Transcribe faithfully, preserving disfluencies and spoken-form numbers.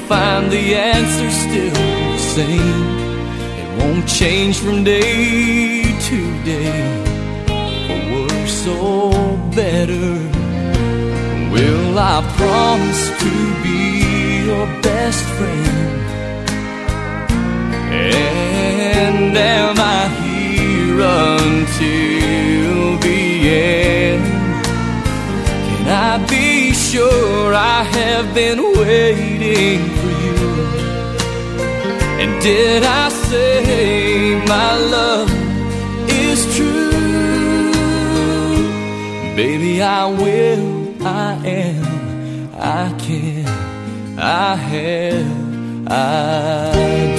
find the answer still the same. It won't change from day to day, for worse or better. Will I promise to be your best friend? And am I here until the end? Can I be sure I have been waiting for you? And did I say my love is true? Baby, I will, I am, I can, I have, I do.